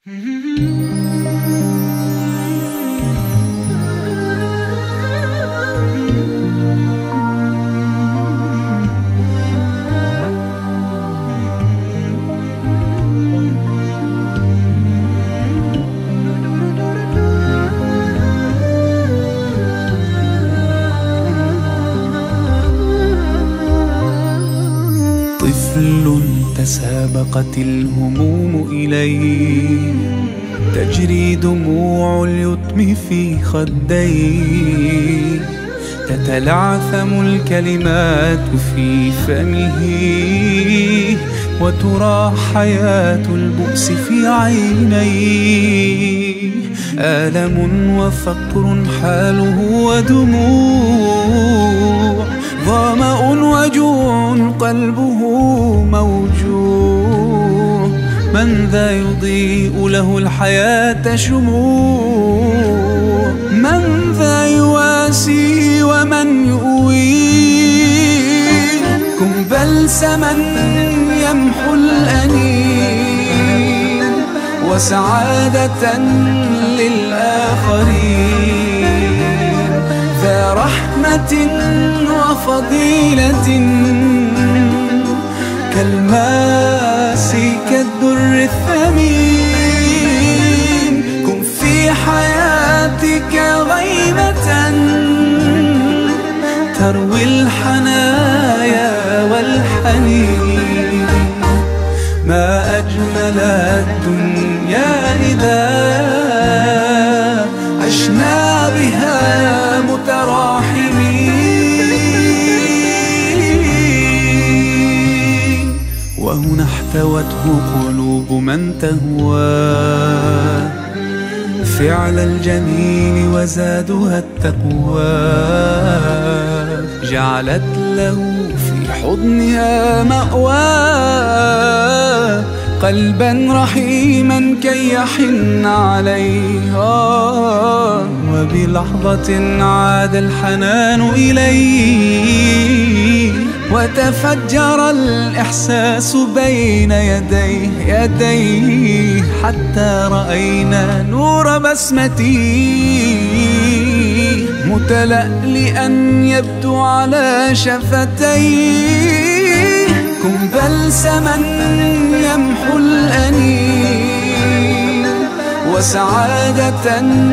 طفل تسابقت الهموم إليه، تجري دموع اليتم في خديه، تتلعثم الكلمات في فمه، وترى حياة البؤس في عينيه. آلم وفقر حاله ودموع، ظمأ وجوع قلبه موجوع. من ذا يضيء له الحياة شموع؟ من ذا يواسي ومن يؤويه؟ كن بلسما يمحو الأنين، وسعادة للآخرين، ذا رحمة وفضيلة، كالماس كالدر الثمين. كن في حياتك غيمة تروي الحنايا والحنين. ما أجمل الدنيا إذا عشنا بها متراحمين. وهنا احتوته قلوب من تهوى فعل الجميل وزادها التقوى، جعلت له في حضنها مأوى، قلبا رحيما كي يحن عليها. وبلحظة عاد الحنان إليه، وتفجر الإحساس بين يديه، حتى رأينا نور بسمته متلألئا يبدو على شفتيه. كن بلسما يمحو الأنين، وسعادة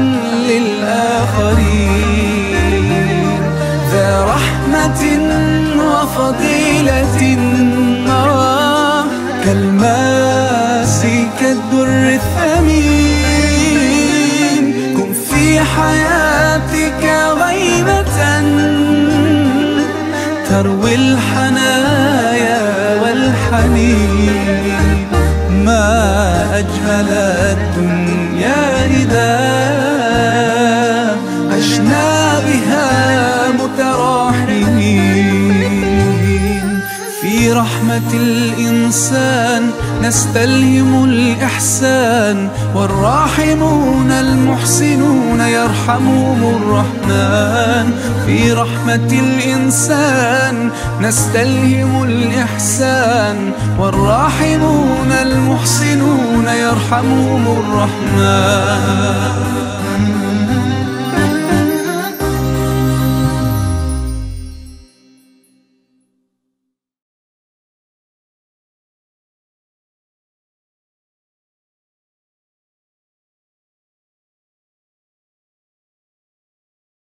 للآخرين، ذا رحمة وفضيلة، كالماس كالدر الثمين. كن في حياتك غيمة تروي الحنايا والحنين. ما أجمل الدنيا إذا عشنا بها متراحمين. في رحمة الإنسان نستلهم الإحسان، والراحمون المحسنون يرحمهم الرحمن. في رحمة الإنسان نستلهم الإحسان، والراحمون المحسنون يرحمهم الرحمن.